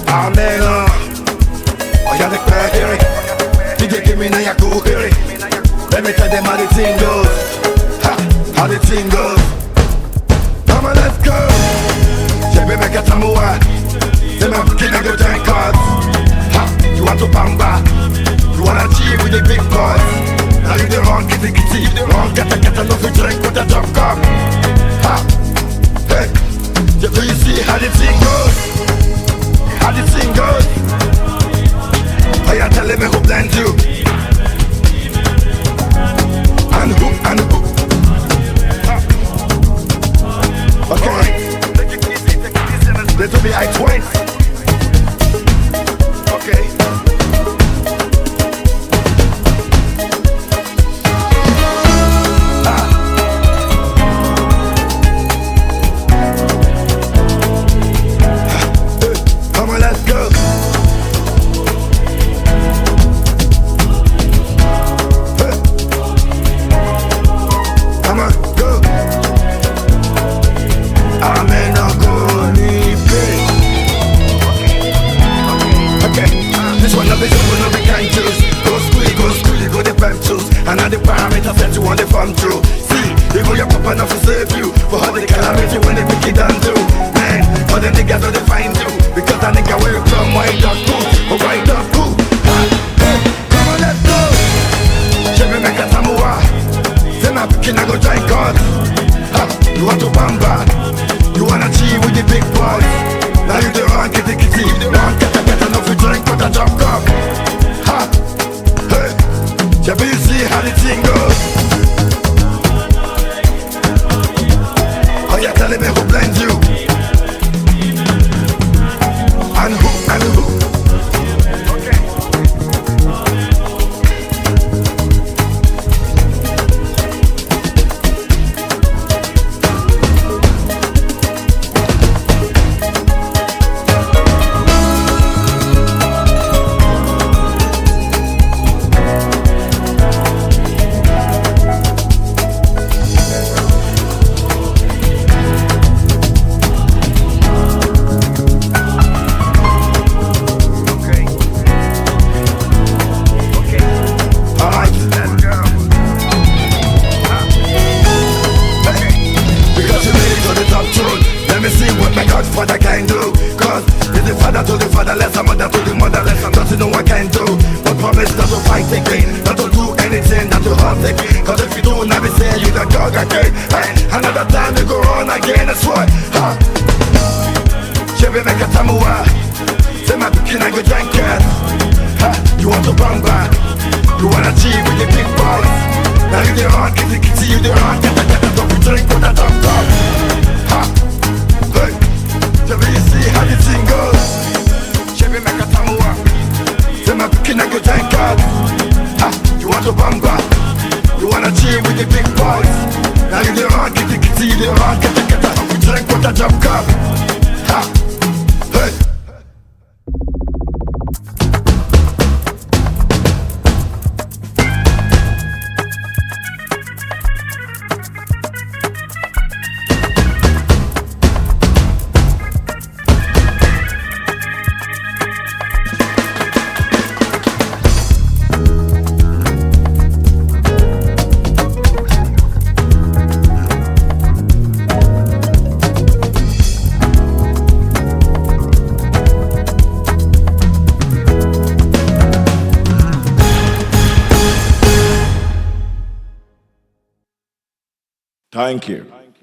Amen. Oh, yeah, the crack here. DJ give me now your cool here. Let me tell them how the thing goes. Ha, how the thing goes. Come on, let's go. Jebe make a tamua. Say my kid and go drink cards. Ha, you want to bamba. You wanna achieve with the big boys. Now you the wrong kitty kitty. You the wrong get a love to drink with a drop cup. Ha, hey. Do you see how the thing goes? How the thing goes? Oh, you're telling me who blends you? And who? Okay. This will be I-20. Okay. Come on, let's go. Come on, go. Amen. This one of the one of the kind choose. Go school, you go the pep choose. And all the parameters that you want the farm through. See, even your papa enough to save you. For all the calamity when they pick it down too. Man, for them niggas don't find you. Because that nigga where you from, wind up cool. Or wind up cool. Hey, come on, let's go. Chebe make a tamua. Say my picking I go try God. You want to bamba. You wanna cheat with the big boys. Now you the wrong kitty kitty. You the wrong get enough to drink with a drop cup. Ha, hey. Chebe, you see how the thing goes? Oh, you're telling me who blends you? And who? Okay. What I can do, cause it's the father to the fatherless, a mother to the motherless, and nothing no one can do. But promise not to fight again, not to do anything that to hurt again. Cause if you do, now be saying you the dog again. And another time you go on again, that's what. Chebe make a tamua. Say my picking and go drink it. You want to bamba. You wanna cheat with the big boys. Now you the wrong kitty kitty, you the wrong get don't be drink with a dumb dog. Hey. Chebe, you see how the thing goes? Chebe make a tamua. Say my picking and go drink it. You want to bamba. You wanna cheat with the big boys. Now you the wrong kitty kitty, you the wrong get don't be drink with a drop cup. Hey. Thank you.